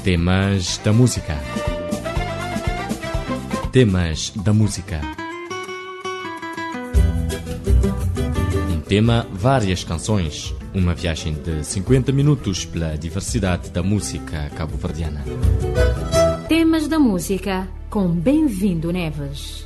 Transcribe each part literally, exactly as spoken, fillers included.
Temas da música. Temas da música. Um tema, várias canções. Uma viagem de cinquenta minutos pela diversidade da música cabo-verdiana. Temas da música com Bem-vindo Neves.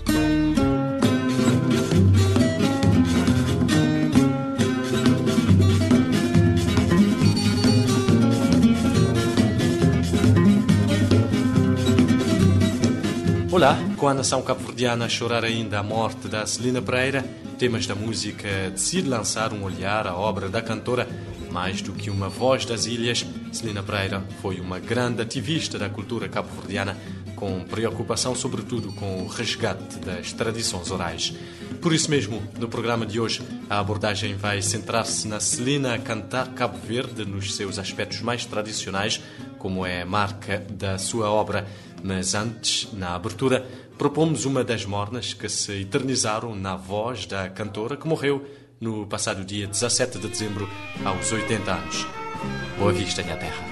Olá, com a nação cabo-verdiana a chorar ainda a morte da Celina Pereira, Temas da Música decide lançar um olhar à obra da cantora. Mais do que uma voz das ilhas, Celina Pereira foi uma grande ativista da cultura cabo-verdiana, com preocupação sobretudo com o resgate das tradições orais. Por isso mesmo, no programa de hoje, a abordagem vai centrar-se na Celina a cantar Cabo Verde nos seus aspectos mais tradicionais, como é a marca da sua obra. Mas antes, na abertura, propomos uma das mornas que se eternizaram na voz da cantora que morreu no passado dia dezassete de dezembro, aos oitenta anos. Boa Vista, minha terra.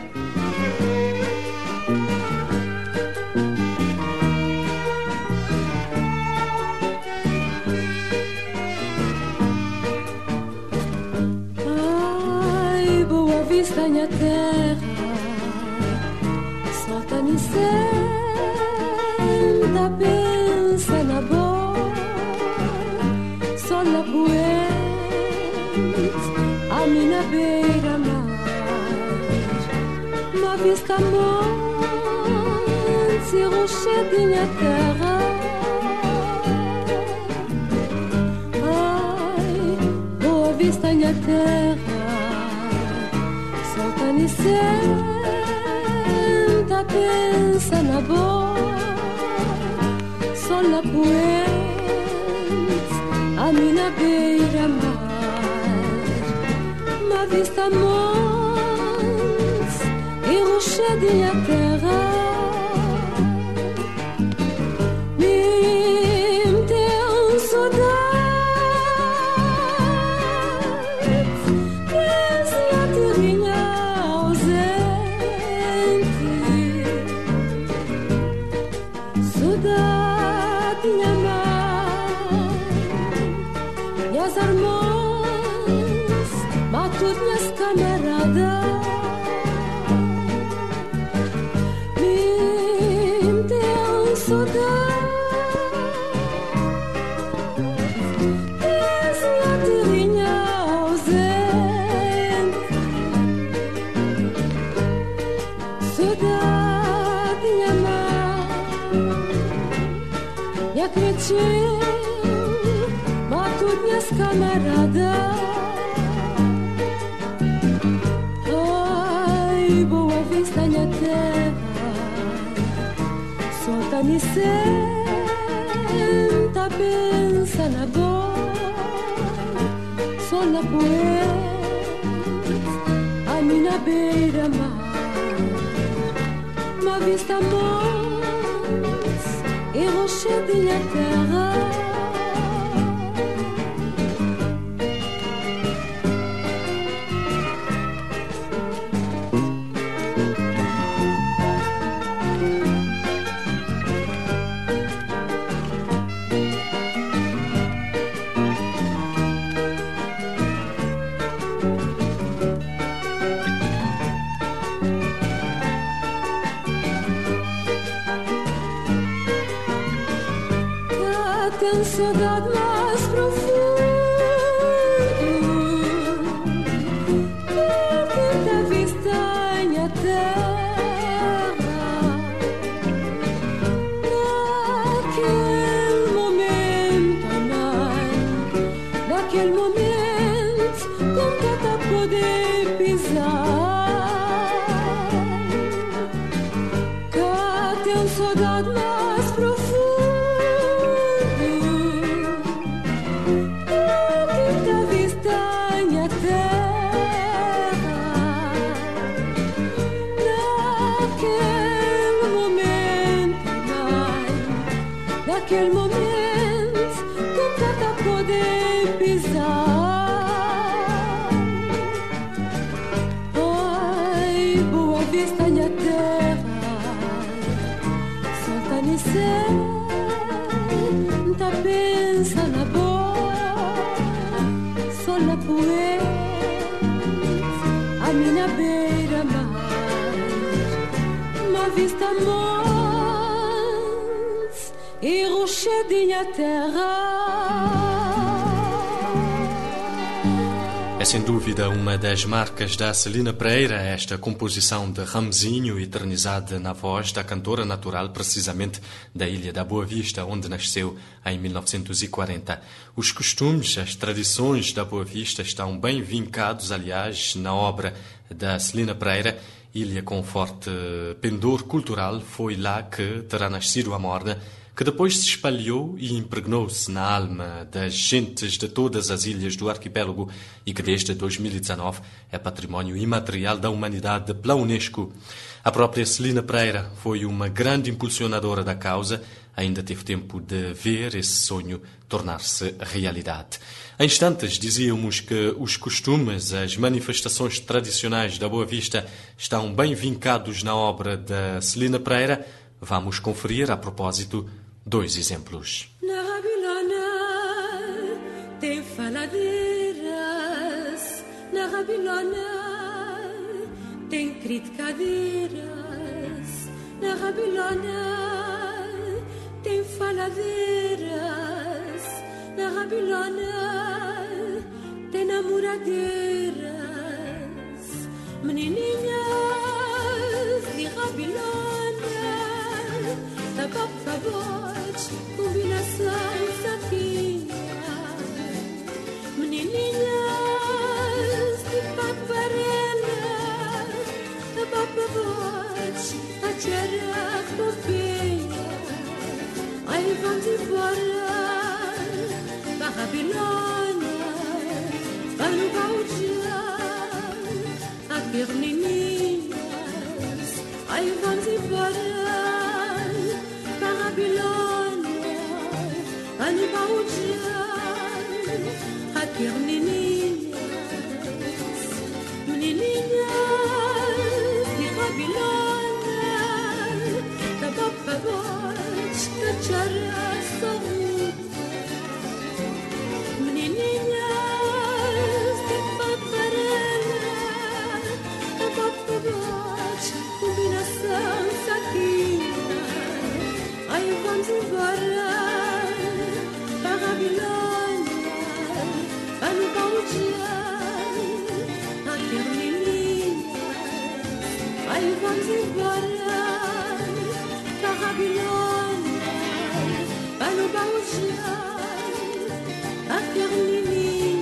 Ai, Boa Vista, minha terra, solta-me senta, pensa na boa, só na poeira, a minha beira-mar, uma vista monte, rochedinha terra. Ai, Boa Vista, minha terra, solta-me senta, pensa na boa, só na poeira, a minha beira-mar, uma vista monte e rochedinha terra. Me tem saudade dessa terrinha ausente, saudade minha mãe, minhas irmãs, mato minhas camaradas. Me tem saudade dessa terrinha ausente, saudade minha mãe, minha cretinha, mato minhas camaradas. Ai, Boa Vista, minha terra, solta-me senta, pensa na boa, só na poeira, a minha beira-mar, uma vista monte e rochedinha terra. Tem saudade mais profunda, perto da vista minha terra, naquele momento, mãe, naquele momento, com cada poder pisar, cá tem saudade mais profunda. Naquele momento, com cada poder pisar. Ai, Boa Vista, minha terra, você tá pensa na boa, só la poeira, a minha beira mar, uma vista mons e rochadinha terra. É sem dúvida uma das marcas da Celina Pereira, esta composição de Ramesinho, eternizada na voz da cantora natural, precisamente da Ilha da Boa Vista, onde nasceu em mil novecentos e quarenta. Os costumes, as tradições da Boa Vista estão bem vincados, aliás, na obra da Celina Pereira. Ilha com forte pendor cultural, foi lá que terá nascido a morna, que depois se espalhou e impregnou-se na alma das gentes de todas as ilhas do arquipélago e que desde dois mil e dezanove é património imaterial da humanidade pela Unesco. A própria Celina Pereira foi uma grande impulsionadora da causa, ainda teve tempo de ver esse sonho tornar-se realidade. Em instantes dizíamos que os costumes, as manifestações tradicionais da Boa Vista estão bem vincados na obra da Celina Pereira. Vamos conferir, a propósito, dois exemplos. Na Rabilona tem faladeiras, na Rabilona tem criticadeiras, na Rabilona tem faladeiras, na Rabilona tem namoradeiras, menininhas de Rabilona. Tabaco, fagote, combinação saquinha, menininhas de papo varela, tabaco, fagote, a tiara, copinha. Aí vamos embora para Rabilona, para no Gaudião, aqui menininhas. Aí vamos embora Babilônia, ano baldear, aqui menininhas, menininhas de Babilônia, da papagote, da tchara sorrida, menininhas de paparela, da papagote, combinação saquinha. Aí vamos embora para Babilônia, para no baldear, aqui menininhas. Aí vamos embora para Babilônia, para no baldear, aqui menininhas.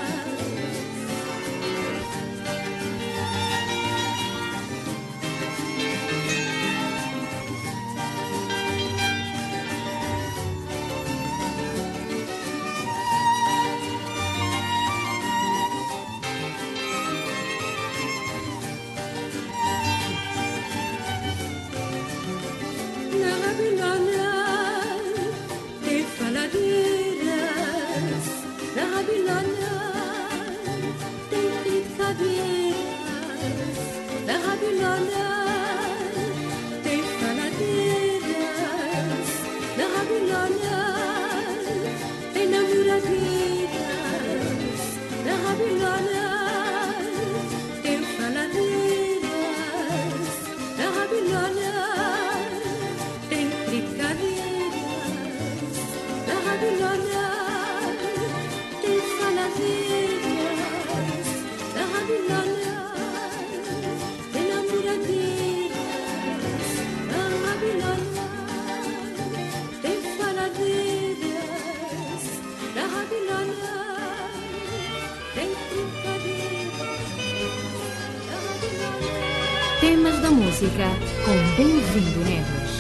Temas da música com Bem-vindo Neves.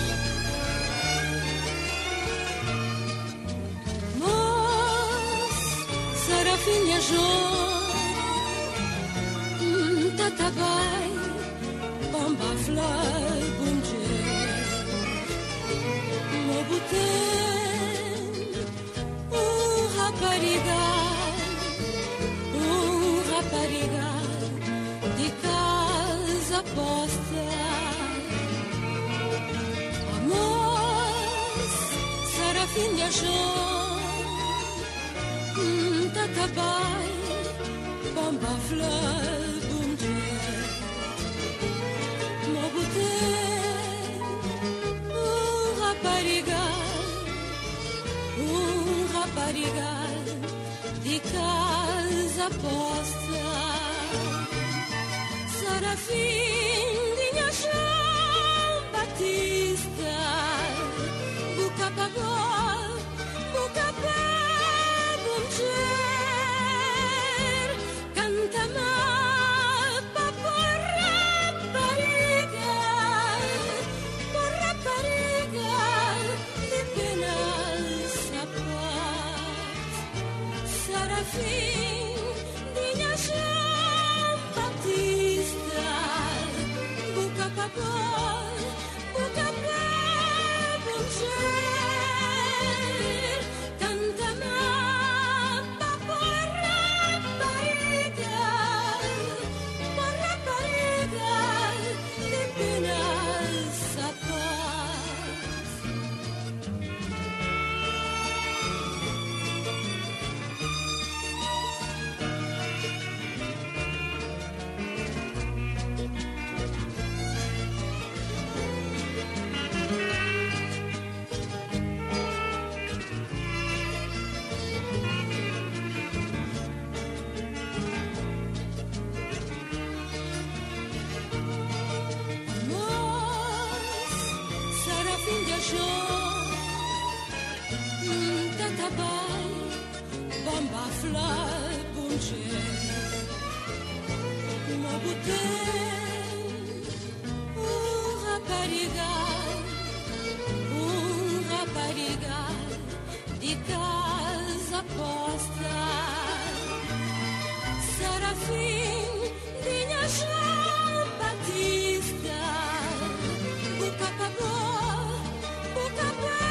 Mas, Serafinha Jô, Tatabai, Bomba Fly, Bunje, Mobutem, um rapariga, um rapariga de casa posta, amor Tatabai, bomba flor, bunje, mobute, um raparigal, um raparigal de casa posta, Sarafim de João Batista, Bucapagó, Bucapá. Canta-me por rapariga, por rapariga de pena sapaz. Sarafim de João Batista, Bucapagó, Bucapá, Buncher, canta-me. Tatabai, bomba flor, bunje, mobute, um raparigal, um raparigal de casa posta, Sarafim de João Batista, Bucapagó, Bucapá.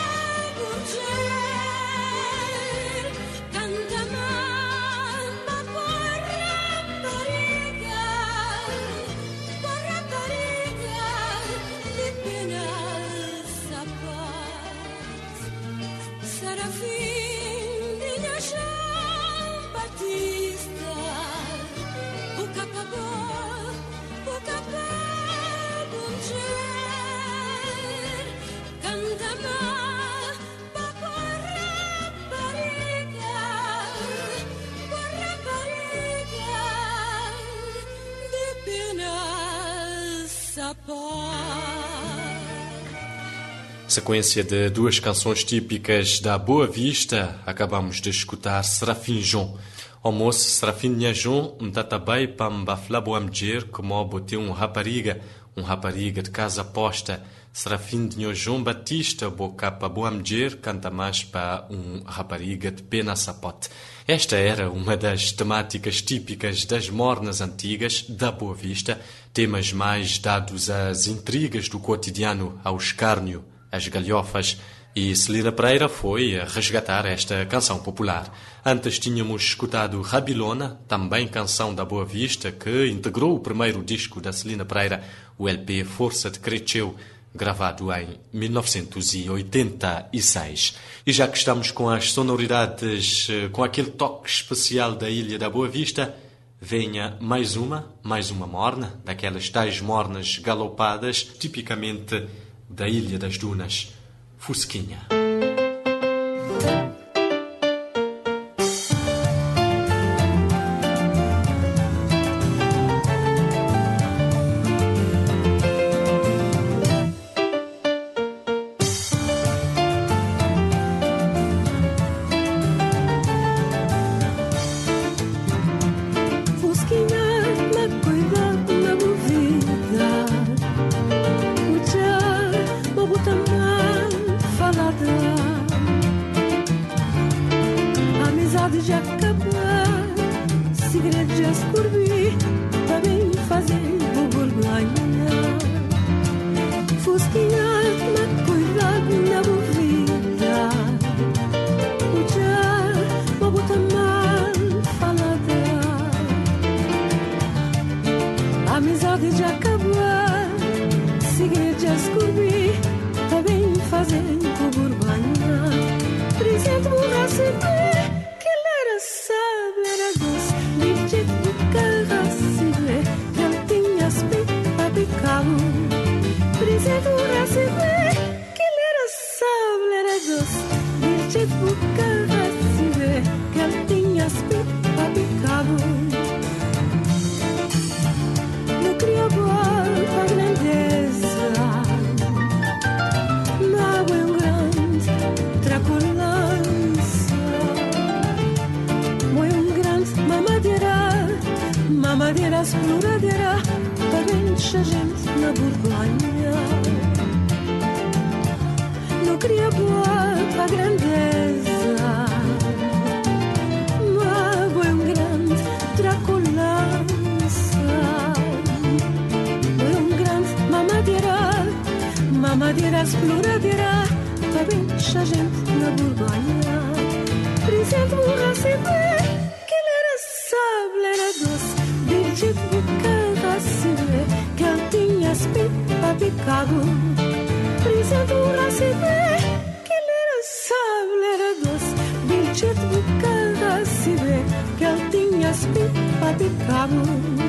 Canta-me por rapariga, por rapariga de pena sapaz. Sarafim de João Batista, Bucapagó, Bucapá, Buncher, canta-me. Sequência de duas canções típicas da Boa Vista, acabamos de escutar Serafim João. O moço Serafim João, um tatabai pamba flaboamjer, como botei um rapariga, um rapariga de casa posta. Serafim João Batista, boca pa boamjer, canta mais para um rapariga de pena sapote. Esta era uma das temáticas típicas das mornas antigas da Boa Vista, temas mais dados às intrigas do cotidiano, ao escárnio, às galhofas, e Celina Pereira foi a resgatar esta canção popular. Antes tínhamos escutado Rabilona, também canção da Boa Vista, que integrou o primeiro disco da Celina Pereira, o L P Força de Cresceu, gravado em mil novecentos e oitenta e seis. E já que estamos com as sonoridades, com aquele toque especial da Ilha da Boa Vista, venha mais uma, mais uma morna, daquelas tais mornas galopadas, tipicamente da Ilha das Dunas, Fusquinha. Segredo já descobri, também fazendo por banhar. receber, que ele era sábio, era doce, dirigir o carro a se ver, que ele tinha espinha de cabo. Presente o receber, que ele era sábio, era doce, dirigir o carro a se ver, que ele tinha espinha de cabo. Não queria boa a grandeza, mas é um grande tracolança. Foi um grande mamadeira, mamadeira exploradeira, para encher gente na Borgonha. Não queria boa a grandeza, mas foi um grande tracolança. Foi um grande mamadeira, mamadeira exploradeira, para encher gente na Borgonha. Presente o receber, que ele era sábio, era doce, dirigido o carro a se ver, que ele tinha espinha de cabo. Presente o receber, que ele era sábio, era doce, dirigido o carro a se ver, que ele tinha espinha de cabo.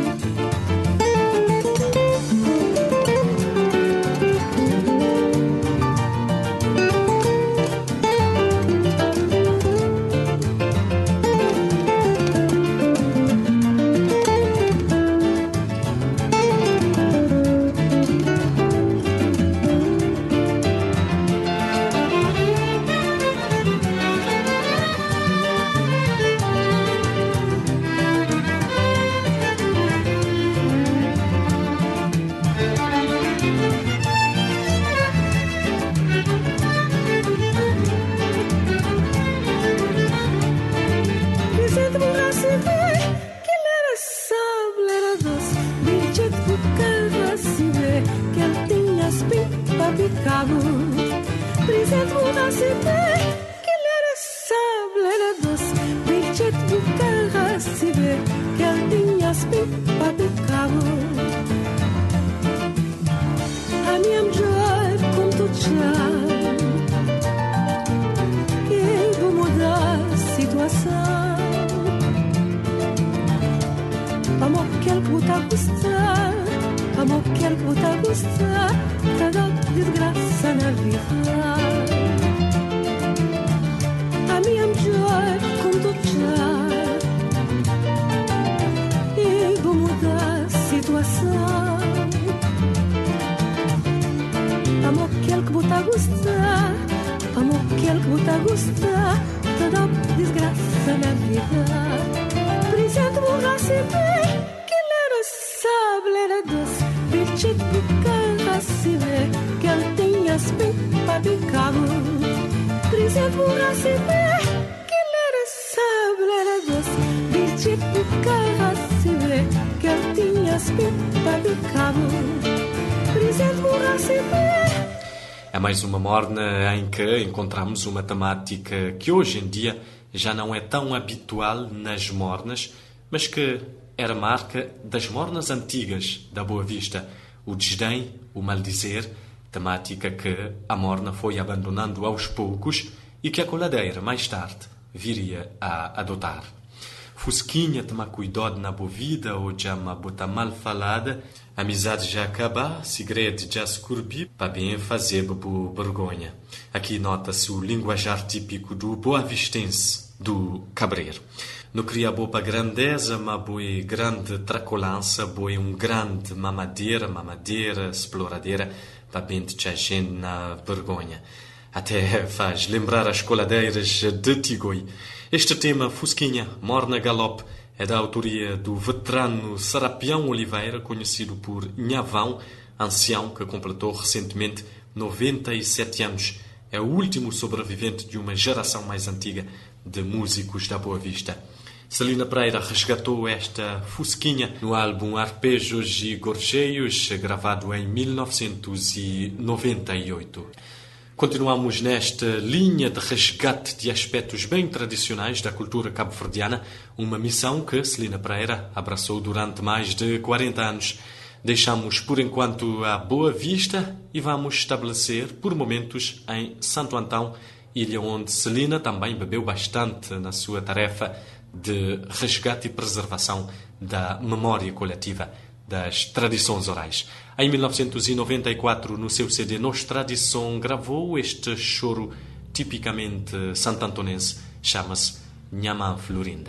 Presente o receber, que ele era sábio, era doce, dirigir o carro a se ver, que ele tinha espinha de cabo. A minha mulher contou já que vou mudar a situação. Amor, que ele está a gostar, amor, que ele está a gostar, cada desgraça na vida. A minha mulher contou já e vou mudar a situação. Amor, que ele está a gostar, amor, que ele está a gostar, cada desgraça na vida. Presente o receber, que ele era sábio, era doce, dirigido o carro a se ver, que ele tinha espinha de cabo. Presente o receber, que ele era sábio, era doce, dirigido o carro a se ver, que ele tinha espinha de cabo. Presente o receber. É mais uma morna em que encontramos uma temática que hoje em dia já não é tão habitual nas mornas, mas que era marca das mornas antigas da Boa Vista, o desdém, o maldizer, temática que a morna foi abandonando aos poucos e que a coladeira, mais tarde, viria a adotar. Fusquinha toma cuidado na boa vida, ou já uma bota mal falada, amizade já acaba, segredo já se curbi, para bem fazer bobo vergonha. Aqui nota-se o linguajar típico do boavistense, do cabreiro. Não queria boa grandeza, mas boa grande tracolança, boa um grande mamadeira, mamadeira, exploradeira, para bem de gente na vergonha. Até faz lembrar as coladeiras de Tigoi. Este tema, Fusquinha, Morna Galope, é da autoria do veterano Serapião Oliveira, conhecido por Nhavão, ancião que completou recentemente noventa e sete anos. É o último sobrevivente de uma geração mais antiga de músicos da Boa Vista. Celina Pereira resgatou esta Fusquinha no álbum Arpejos e Gorjeios, gravado em mil novecentos e noventa e oito. Continuamos nesta linha de resgate de aspectos bem tradicionais da cultura cabo-verdiana, uma missão que Celina Pereira abraçou durante mais de quarenta anos. Deixamos por enquanto a Boa Vista e vamos estabelecer por momentos em Santo Antão ilha onde Celina também bebeu bastante na sua tarefa de resgate e preservação da memória coletiva, das tradições orais. Em mil novecentos e noventa e quatro, no seu C D Nos Tradição, gravou este choro tipicamente santantonense, chama-se Nhamã Florinda.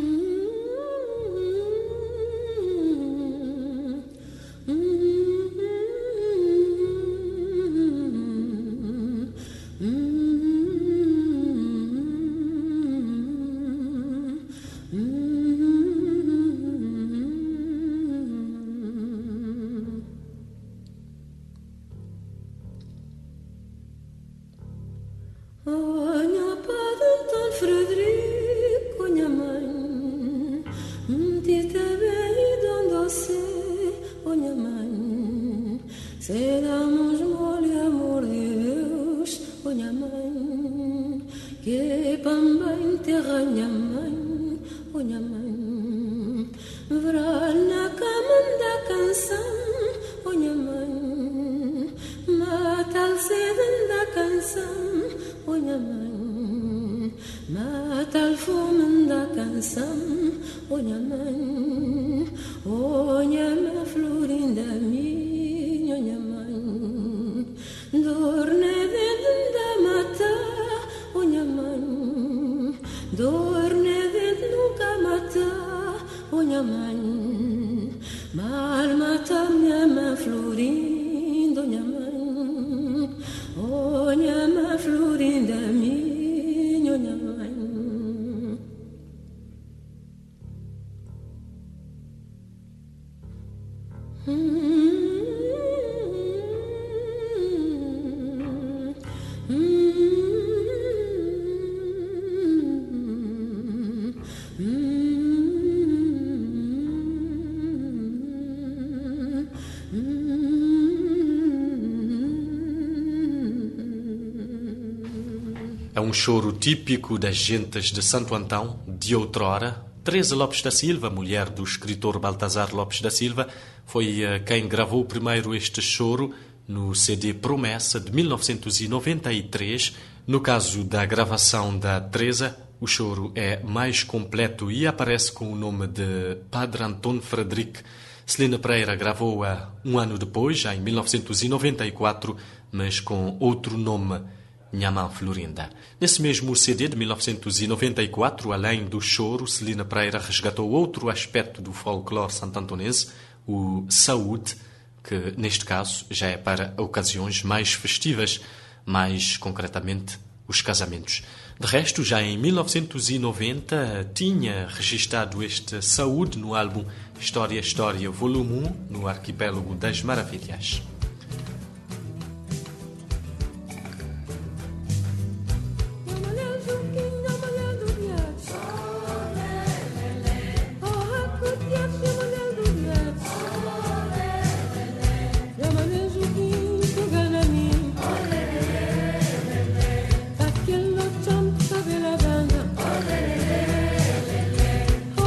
É um choro típico das gentes de Santo Antão, de outrora. Teresa Lopes da Silva, mulher do escritor Baltazar Lopes da Silva, foi quem gravou primeiro este choro no C D Promessa, de mil novecentos e noventa e três. No caso da gravação da Teresa, o choro é mais completo e aparece com o nome de Padre Antônio Frederic. Celina Pereira gravou-a um ano depois, já em mil novecentos e noventa e quatro, mas com outro nome, Nhamã Florinda. Nesse mesmo C D de mil novecentos e noventa e quatro, além do choro, Celina Pereira resgatou outro aspecto do folclore santantonense, o saúde, que neste caso já é para ocasiões mais festivas, mais concretamente os casamentos. De resto, já em mil novecentos e noventa tinha registado este saúde no álbum História História volume um, no Arquipélago das Maravilhas.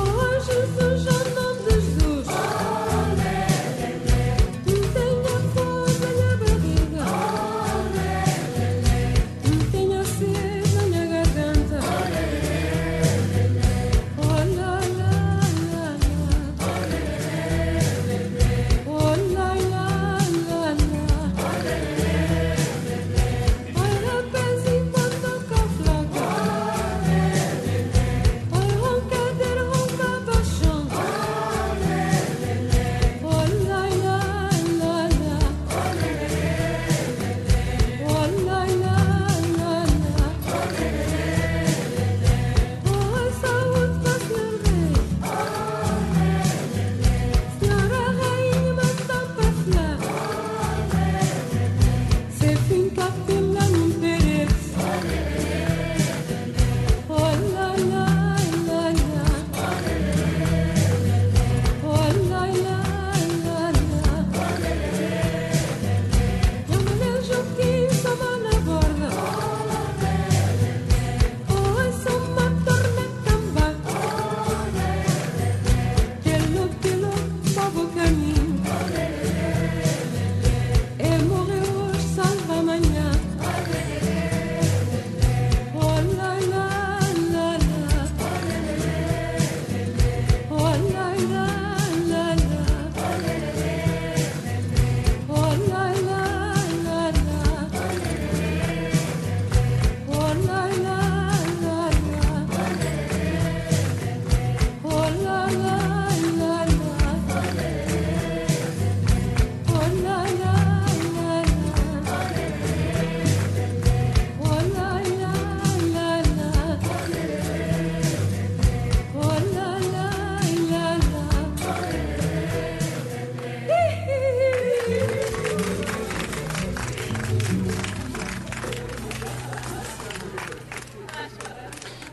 Oh,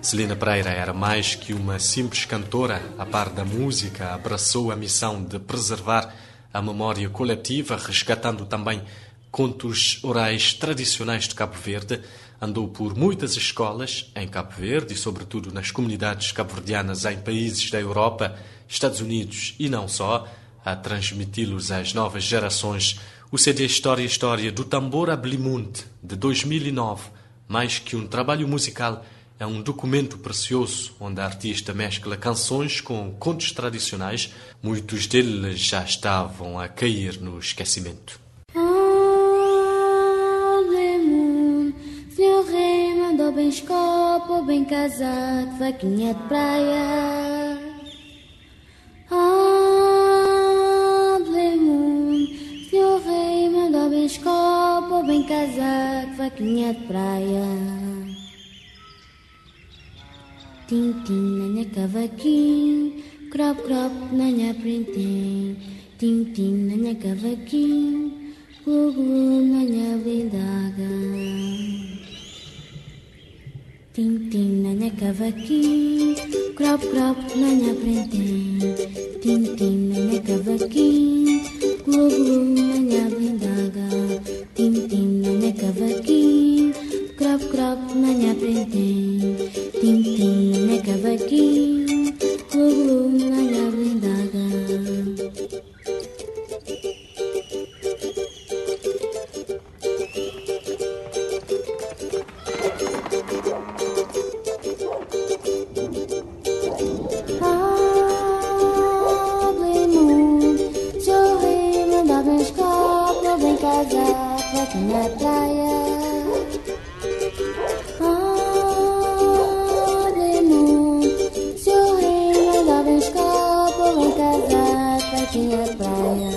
Celina Pereira era mais que uma simples cantora, a par da música, abraçou a missão de preservar a memória coletiva, resgatando também contos orais tradicionais de Cabo Verde. Andou por muitas escolas em Cabo Verde e, sobretudo, nas comunidades cabo-verdianas em países da Europa, Estados Unidos e não só, a transmiti-los às novas gerações. O C D História História do Tambor a Blimunt, de dois mil e nove, mais que um trabalho musical, é um documento precioso onde a artista mescla canções com contos tradicionais. Muitos deles já estavam a cair no esquecimento. Senhor rei mandou bem escopo, bem casaco, vaquinha de praia. Ah, Blemun, senhor rei mandou bem escopo, bem casaco, vaquinha de praia. Tim, tim, na minha cavaquinho, crop, crop, na minha printim. Tim, tim, na minha cavaquinho, glu, glu, na minha blindaga. Tim, tim, na minha cavaquinho, crop, crop, na minha printim. Tim, tim, na minha cavaquinho, glu, glu, na minha blindaga. Tim, tim, na minha cavaquinho, crop, crop, na minha printim. Tim, tim, na minha cavaquinho, glu, glu, na minha blindaga. Na praia, ah, Blemun, seu rei mandava escopo, vem casar, aqui na praia.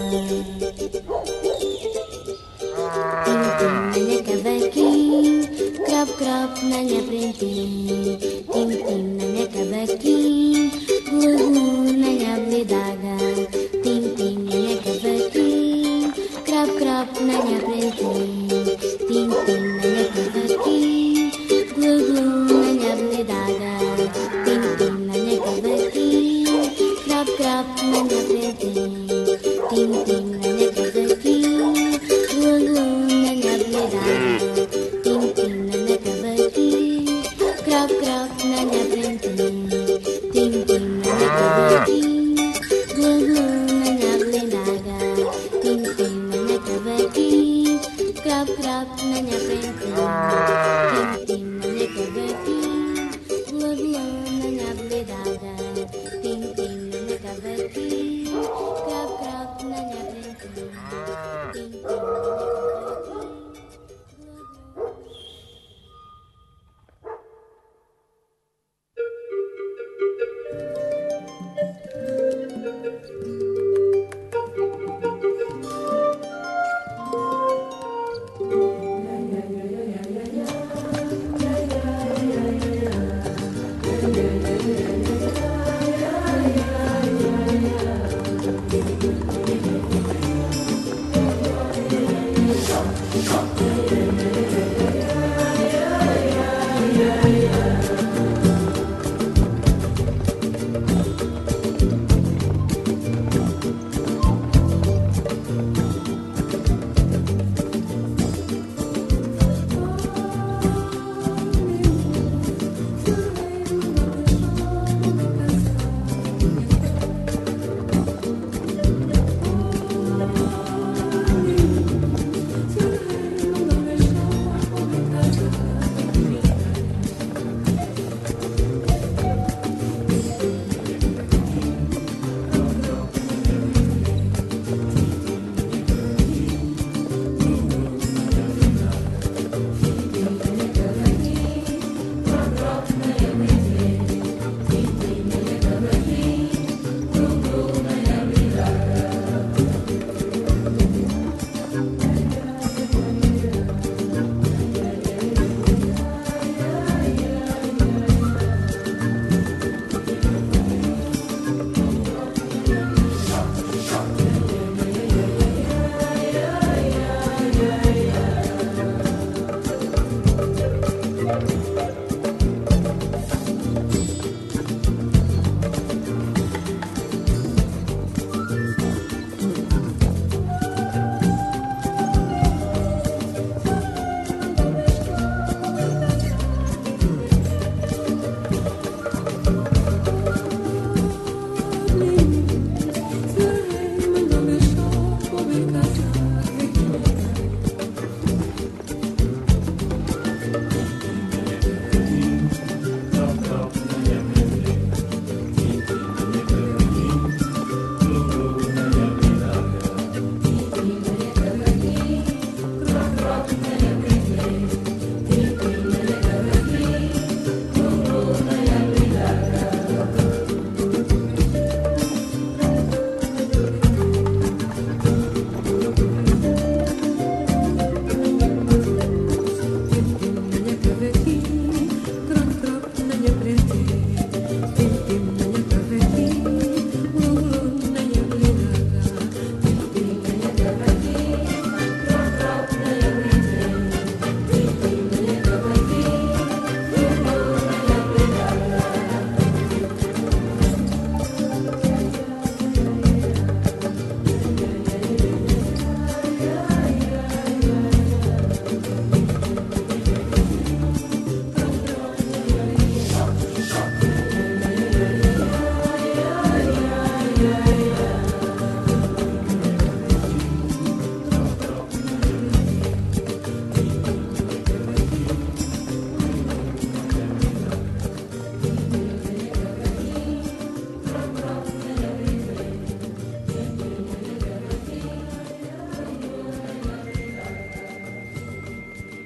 Tim, tim, na minha cavaquinho, crop, crop, na minha printim. Tim, tim, na minha cavaquinho, glu, glu, na minha blidaga. Tim, tim, na minha cavaquinho, crop, crop, na minha printim. Tim, tim, na minha cavaquinho, glu, glu, na minha blidaga. Tim, tim, na minha cavaquinho, crop, crop, na minha printim. Tim, tim, na minha cavaquinho, glu, glu, na minha blidaga. Tim, tim, na minha cavaquinho, crop, crop, na minha printim. Tim, tim, na minha cavaquinho, glu, glu, na minha blidaga. Tim, tim, na minha cavaquinho, crop, crop, na minha printim. Tim, tim, na minha cavaquinho, glu, glu, na minha blidaga. Tim, tim, na minha cavaquinho, crop, crop, na minha printim. Tim, tim, na minha cavaquinho.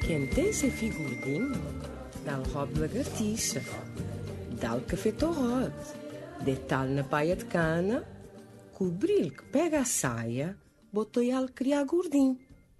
Quem tem sem figurdinho, dá-lhe robe de lagartixa, dá-lhe café torrado, detalhe na paia de cana, cobrir que pega a saia, botou-lhe criar gordinho.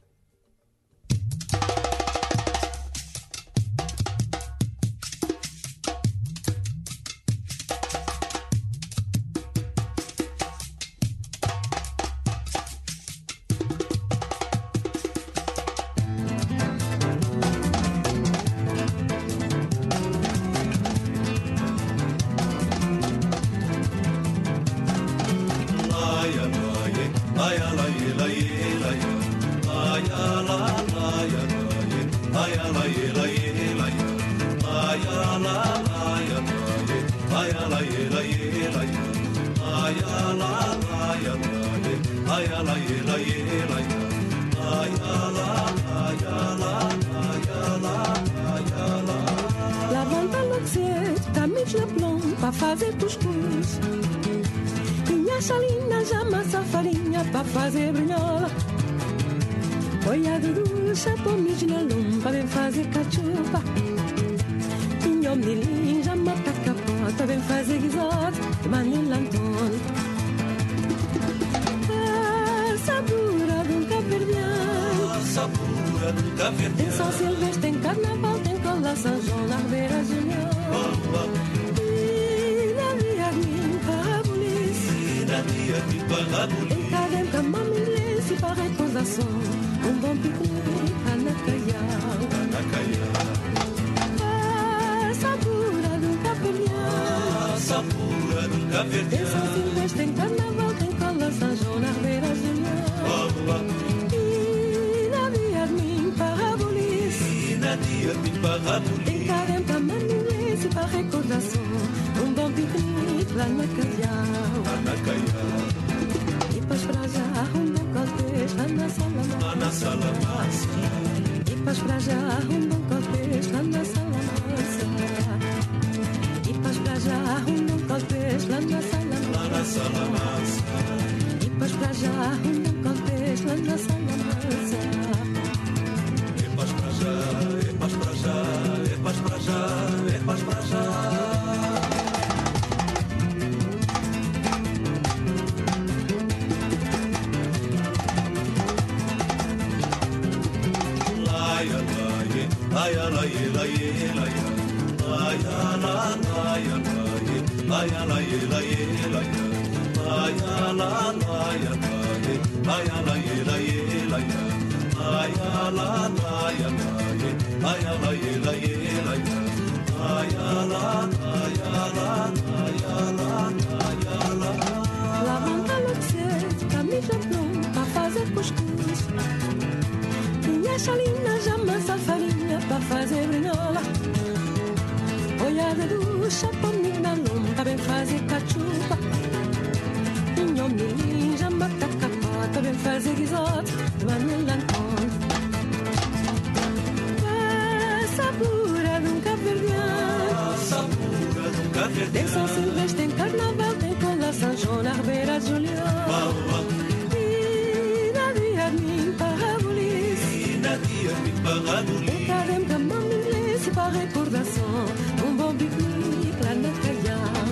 Levanta logo cedo, tá mente na plom pra fazer cuscuz. Minha chalina já amassa farinha pra fazer brinhola. Olha de ducha, pomide na lomba, vem fazer cachupa. Minha omnilin já mata capota, vem fazer guisote, manilantón. Ah, sabura de um caverdiano, ah, sabura de um caverdiano. Tem São Silvestre, tem Carnaval, tem Cola São João, na Ribeira Junior. E na via de Parabolis, e na via de Parabolis. Em cada encamamilhense para recordação, um bom piquenique, Anacaial. Anacaial. Ah, sabura de um caverdiano, ah, sabura de um caverdiano. Tem São Silvestre, tem Carnaval, tem Cola São João, na Ribeira Junior. E na via de Parabolis, e na via de Parabolis. Em cada encamamilhense para recordação, um bom piquenique, Anacaial. Anacaial. E pas para já, um bom cortejo, lá na sala lá na sala massa. E pas para já, um bom cortejo, lá na sala massa. E pas para já, um bom cortejo, lá na sala massa. Lá na sala massa. E pas para já, um bom cortejo, lá na sala massa. E pas para já, e pas para já, e pas para já, e pas para já. Ay la la ye la ye la ya, ay la la la ya la ye, ay la ye la ye la ya, ay la la ya la ye, ay la ye la ye la ya, ay la la ya la ye, ay la ye la ye la ya, ay la la ya la ya la ya la. Levanta logo cedo, camisa pronta pra fazer cuscuz. Minha chalina já amassa farinha pra fazer brinhola. Olhada ducha, pomir na lomba, vem fazer cachupa. Minha omnilin já mata capota, vem fazer guisote, manilantón. Ah, sabura de um caverdiano, ah, sabura de um caverdiano. Tem São Silvestre, tem Carnaval, tem Cola São João, na Ribeira de Julião. E na via de Parabolis, em cada encamamilhense para recordação, um bom piquenique lá na Caial.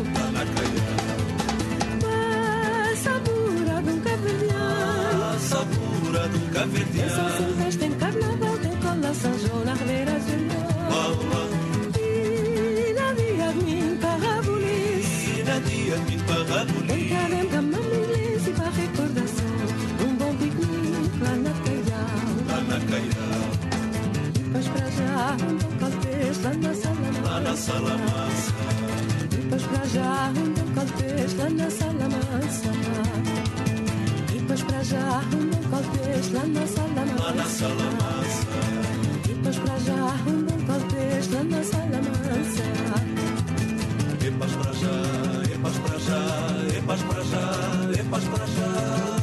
Ah, sabura de um caverdiano, ah, sabura de um caverdiano. Tem São Silvestre, tem Carnaval, tem Cola São João, na Ribeira de Julião. E na via de Parabolis, e na via de Parabolis. em cada encamamilhense para recordação, um bom piquenique lá na Caial. Lá na Caial. E pas para já, um bom cortejo, lá na sala massa. Lá na sala massa. E pas para já, um bom cortejo, lá na sala massa. E pas para já, um bom cortejo, lá na sala massa. Lá na sala massa. E pas para já, um bom cortejo, lá na sala massa. E pas para já, e pas para já, e pas para já, e pas para já.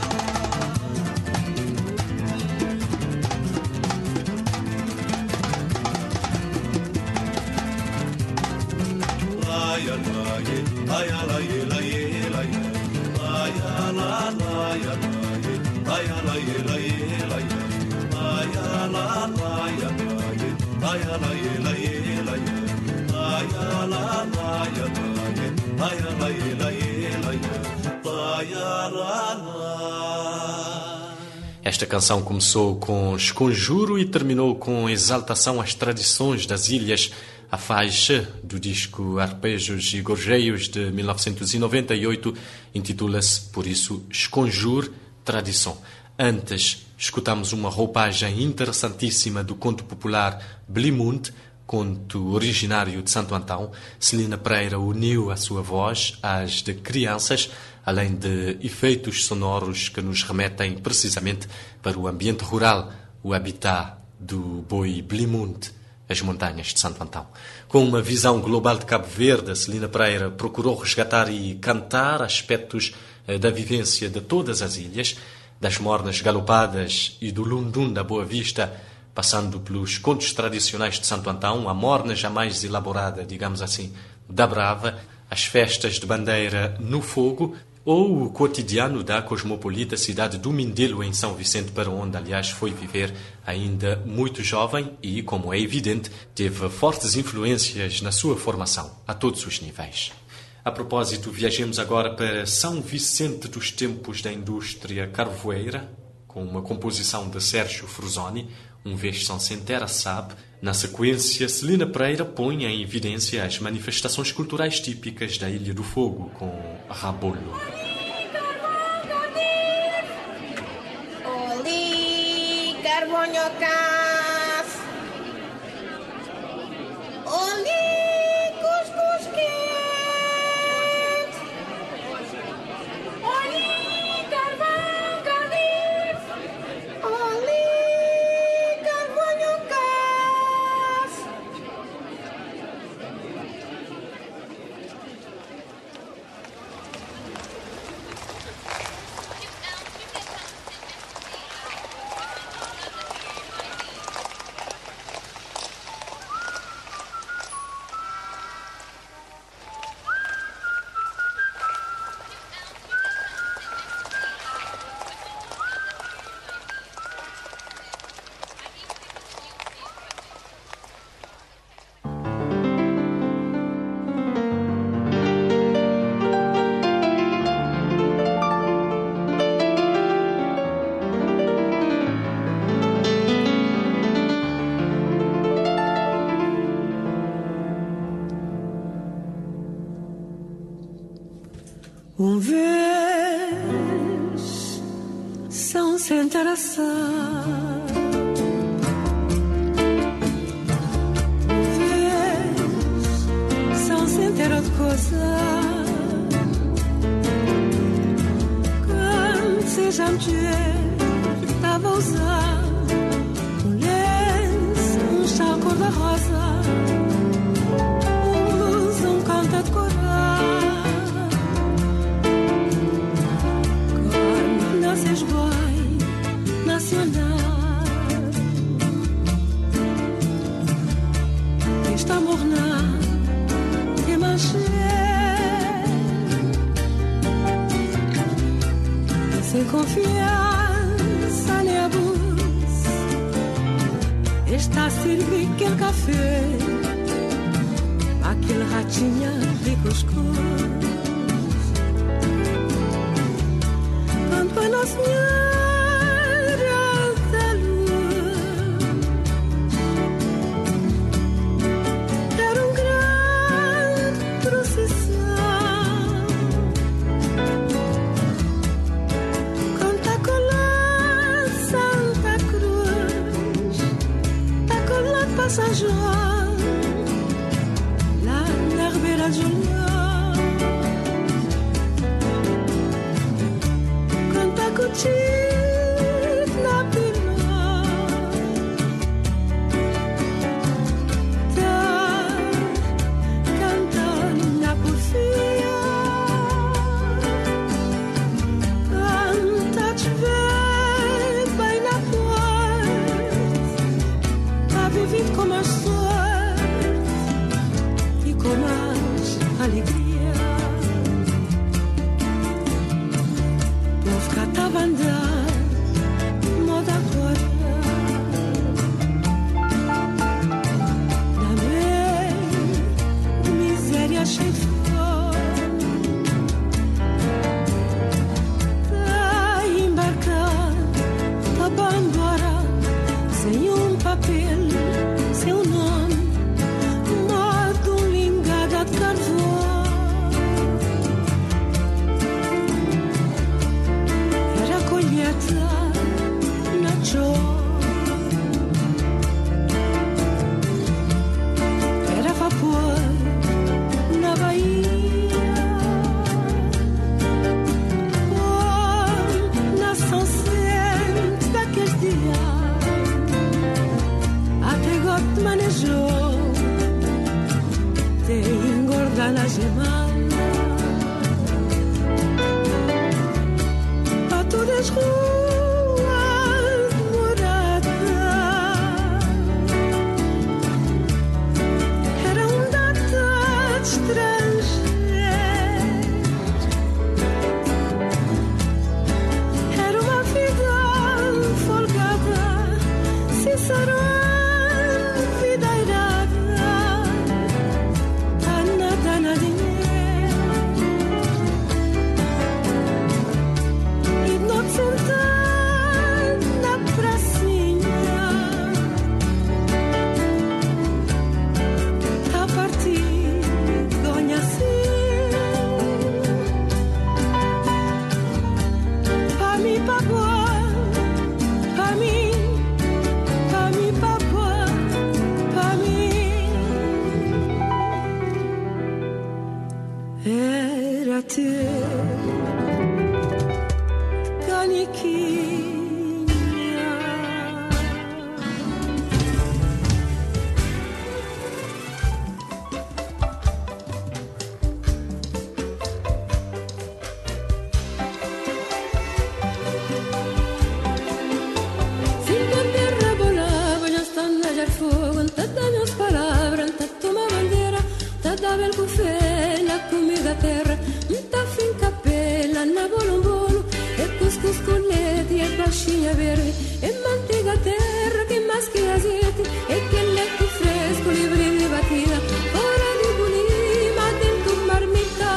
Ay la ye, ay la ye la ye la ye, ay la la ya la ye, ay la ye la ye la ye, ay la la la ya la ye la ya la ye la ye la ye la ya la la ya la ye la ya la ye la ye la ye la ya la la. Esta canção começou com esconjuro e terminou com exaltação às tradições das ilhas. A faixa do disco Arpejos e Gorjeios de mil novecentos e noventa e oito intitula-se, por isso, Esconjur Tradição. Antes, escutamos uma roupagem interessantíssima do conto popular Blimunt, conto originário de Santo Antão. Celina Pereira uniu a sua voz às de crianças, além de efeitos sonoros que nos remetem precisamente para o ambiente rural, o habitat do boi Blimunt, as montanhas de Santo Antão. Com uma visão global de Cabo Verde, Celina Pereira procurou resgatar e cantar aspectos da vivência de todas as ilhas, das mornas galopadas e do lundum da Boa Vista, passando pelos contos tradicionais de Santo Antão, a morna já mais elaborada, digamos assim, da Brava, as festas de bandeira no fogo, ou o cotidiano da cosmopolita cidade do Mindelo, em São Vicente, para onde, aliás, foi viver ainda muito jovem e, como é evidente, teve fortes influências na sua formação, a todos os níveis. A propósito, viajemos agora para São Vicente dos tempos da indústria carvoeira, com uma composição de Sérgio Frusoni, um vez São Centera sabe. Na sequência, Celina Pereira põe em evidência as manifestações culturais típicas da Ilha do Fogo, com Rabolo. Oli, carbonhocas. Oli, cuscuz quente. Oli, carvão cadiz. Oli, carbonhocas. Um vez São Centera sabe, um vez São Centera de coisa, quando seja mulher estava a usar um lenço, um chal cor-de-rosa, um blues, um canto de coral. Nasces boi nacional, esta morna que manche, sem confiança nem abuso, está a servir aquele café, aquele ratinha de cuscuz. Nossa Senhora da Luz era um grande procissão, canta com la Santa Cruz, tá com la São João, lá na Ribeira de Julião. Cuchit na pila, tá cantando na porfia, canta te ver bem na paz, tá vivido como as suas. Guatemala. A todas as ruas moradas eram datas estrangeiras. Era uma vida folgada, sincera, vida irada, a nada, nadinha. E nós sentamos na pracinha a partir donha assim pa mi papá, pa mim, pa mi papá, pa mim. Era teu caniquinha. Sin terra volava, já está na jar fogo, tanta minhas palavras, tanta uma bandeira, tanta bel café, na comida terra, muita finca pela, na bolombolo, e cuscuz com leite, e baixinha verde, e manteiga terra, que mais que azeite, e que leite fresco, livre de batida, fora de bulim, mas dentro marmita.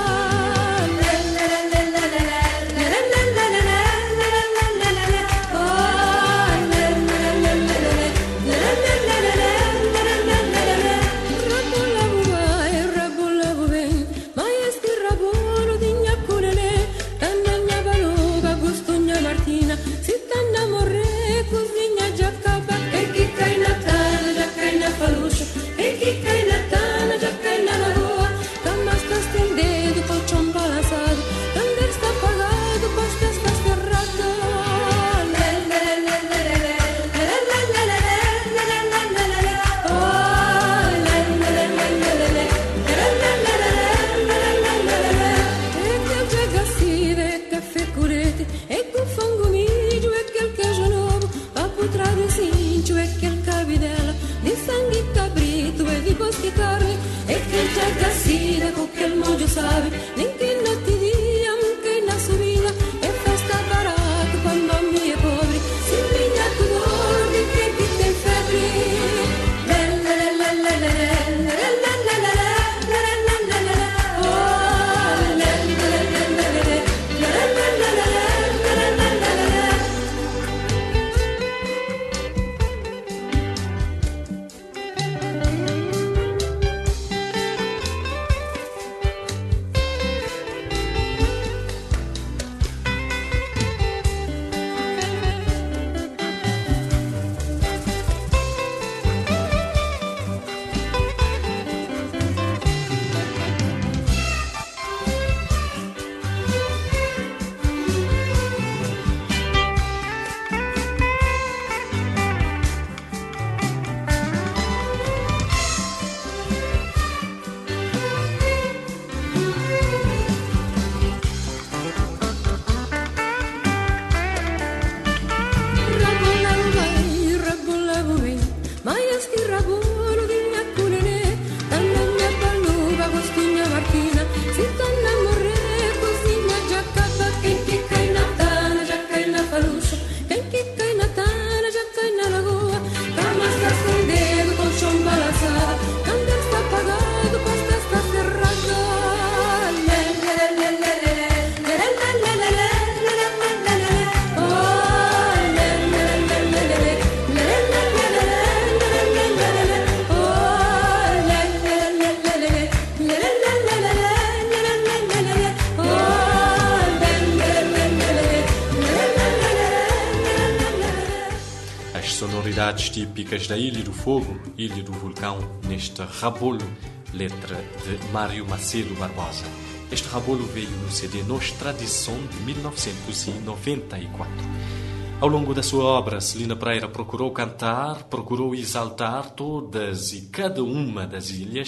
Rabolavu vai, rabolavu vem, mas este rabolo dinha curele, tanha baluga, gustunha Martina, se tanna morre, cozinha já acaba, e que cai na tana, já cai na falucha, e que cai na tana, já cai na lagoa, cama está estendido, colchão balançado, tanda está apagado, costa está cerrada. E que chega sida, e café curete, e com fango milho, e quel queijo novo, papo tradicinho, e quel cabidela, di sangue cabrito, e di boschi carne, e che chega sida, con quel mojo sabe, nem que não te dia, que na subida, e festa barato, pa mamma e pobre, se vinha tudo de que que tem febre. sonoridades típicas da Ilha do Fogo, Ilha do Vulcão, neste rabolo, letra de Mário Macedo Barbosa. Este rabolo veio no C D Nos Tradição de mil novecentos e noventa e quatro. Ao longo da sua obra, Celina Pereira procurou cantar, procurou exaltar todas e cada uma das ilhas de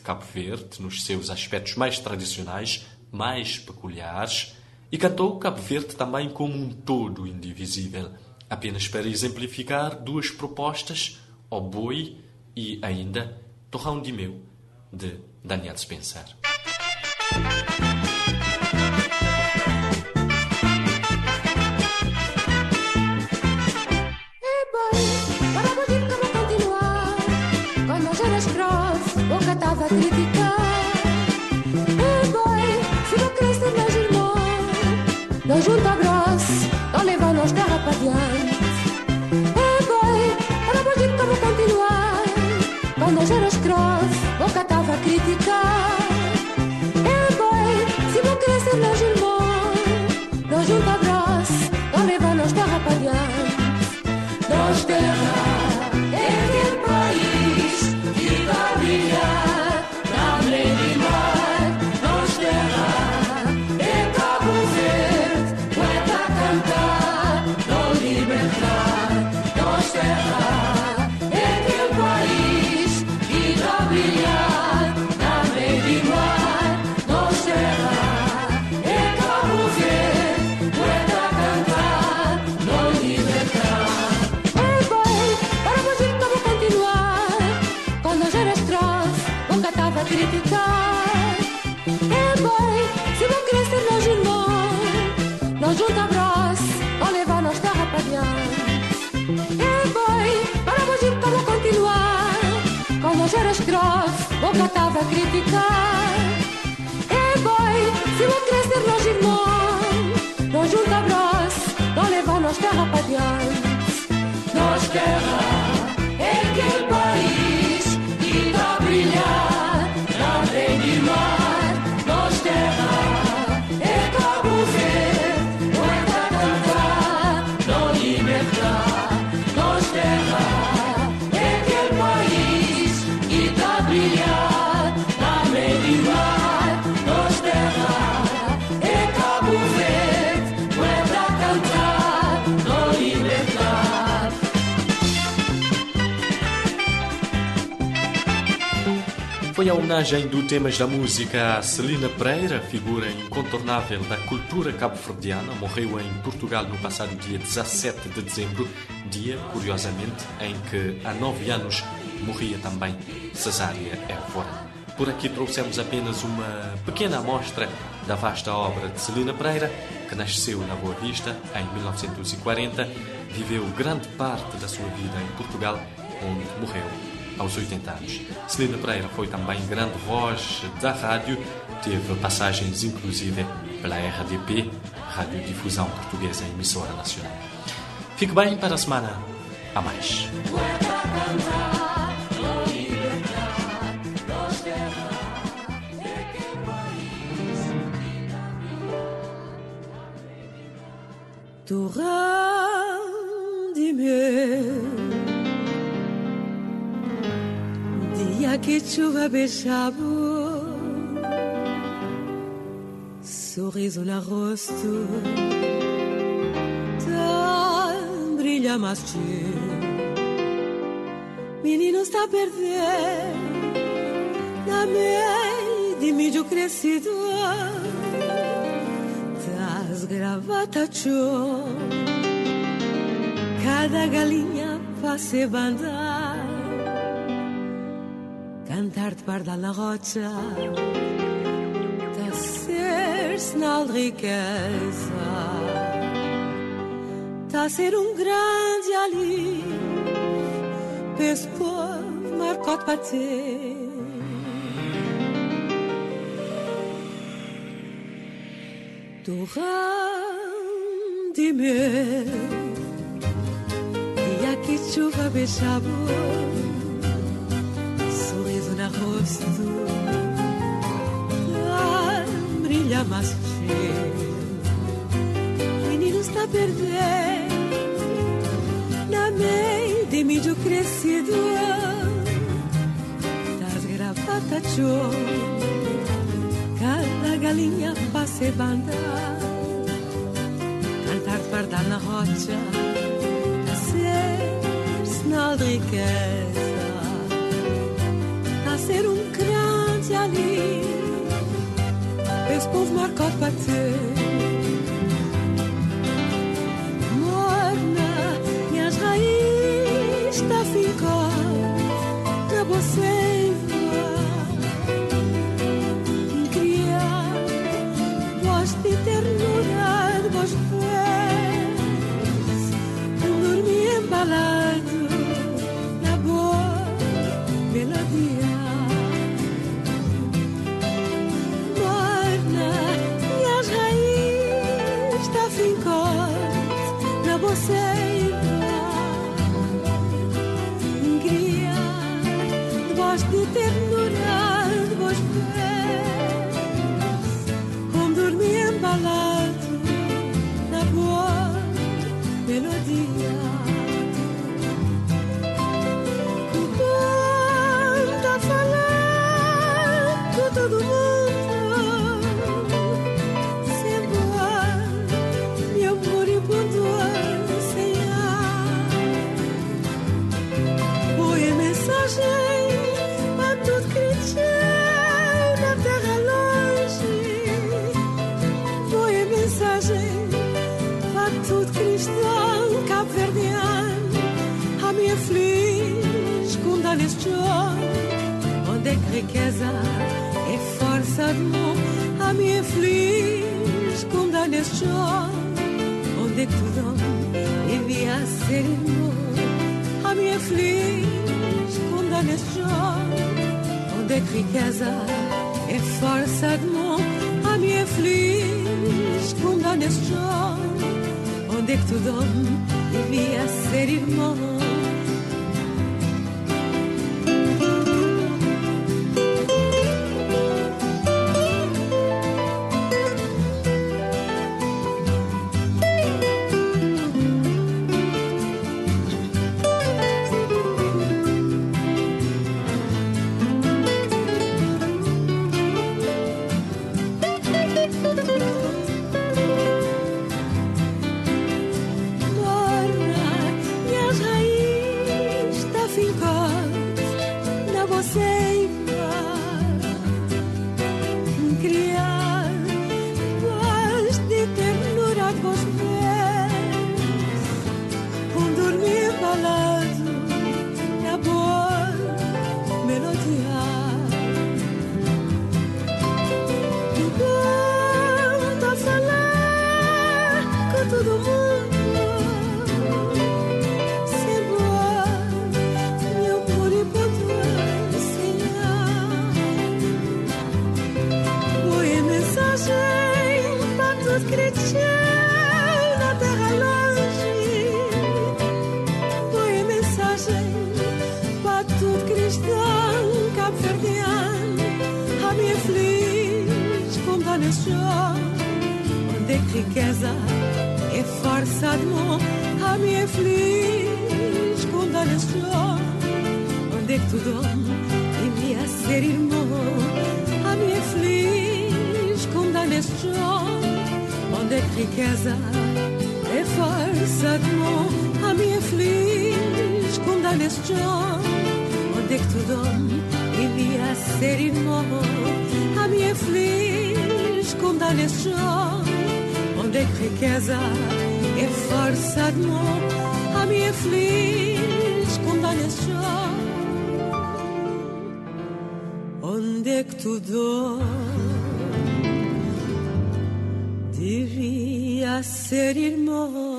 de Cabo Verde, nos seus aspectos mais tradicionais, mais peculiares, e cantou Cabo Verde também como um todo indivisível, apenas para exemplificar duas propostas, O Boi e ainda Torrão de Meu, de Daniel Spencer. Estava a criticar. É boi, se não queres ter mais irmão, não junta abraço, não leva nós terra para diante. É boi, para vos dizer como continuar. Quando já eras cross, boca estava a criticar. É boi, se não queres ter mais irmão, não junta abraço, não leva nós terra para diante. Nós terra é aquele país que vai brilhar. Criticar. É boi, se não queres ter nós irmãos, não junta abraço, não leva nós terra para diante. É boi, para vos ir como continuar. Quando nós eras cross, boca estava a criticar. É boi, se não queres ter nós irmãos, não junta abraço, não leva nós terra para diante. Nós terra é aquele país que está a brilhar. Foi a homenagem do Temas da Música a Celina Pereira, figura incontornável da cultura cabo-verdiana. Morreu em Portugal no passado dia dezassete de dezembro, dia, curiosamente, em que há nove anos morria também Cesária Évora. Por aqui trouxemos apenas uma pequena amostra da vasta obra de Celina Pereira, que nasceu na Boa Vista em mil novecentos e quarenta, viveu grande parte da sua vida em Portugal, onde morreu aos oitenta anos. Celina Pereira foi também grande voz da rádio, teve passagens inclusive pela R D P, Radiodifusão Portuguesa, emissora nacional. Fique bem para a semana a mais. Torrão de meu, dia que chuva beijava, sorriso no rosto, tão brilha mais teu. Menino está a perder, na meia de milho crescido, das gravatas tchô, cada galinha passe bandar. Cantar de pardal na rocha, tá ser sinal de riqueza, tá ser um grande ali, penso povo marcou-te bater. Torrão de meu, dia que chuva beijava, rosto, ah, brilha mais cheio. Menino está a perder, na meia de milho crescido, das gravatas tchô, cada galinha passe banda, cantar pardal na rocha, a ser sinal de riqueza, a ser um crânio bater. Morna, minhas raízes está ficar na boceiva. Criar voz de ternura de vos pés. Dormir embalado na boa melodia. De ternura de vos pés, com dormir embalado na boa melodia. Quando a falar com todo mundo, sem voar, meu moribundo sem ar, foi a mensagem. Na terra longe foi a mensagem para tudo cristão cabo-verdiano. A minha feliz com neste jogo, onde é que riqueza é força de mão. A minha feliz com neste jogo, onde é que tudo devia ser irmão. A minha feliz com neste jogo, onde é que riqueza é força de mão. A minha feliz quando neste jogo, onde é que todo homem devia ser irmão. Onde é que riqueza é força de mão. A minha feliz quando neste jogo, onde é que tudo devia ser irmão. A minha feliz quando neste jogo, onde é que riqueza é força de mão. A minha feliz quando neste jogo, onde é que tudo devia ser irmão. A minha feliz quando neste jogo, onde é que riqueza é força de mão. A minha feliz quando neste jogo, onde é que tudo devia ser irmão.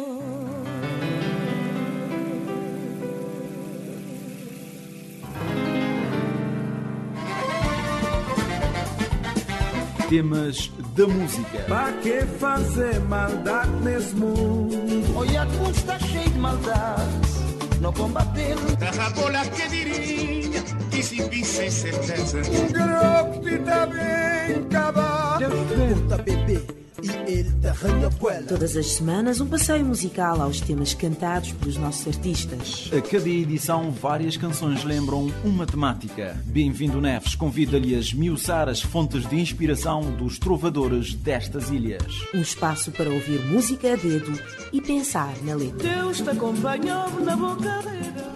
Temas da música. Pra que fazer maldade nesse mundo? Olha que o mundo está cheio de maldade. Não combater. Terra bola que diria, que se visse sem certeza. O grope está bem acabado. Pergunta bebê e ele derranha coela. Todas as semanas um passeio musical aos temas cantados pelos nossos artistas. A cada edição várias canções lembram uma temática. Bem-vindo Neves convida-lhe a esmiuçar as fontes de inspiração dos trovadores destas ilhas. Um espaço para ouvir música a dedo e pensar na letra. Deus te acompanhou na boca.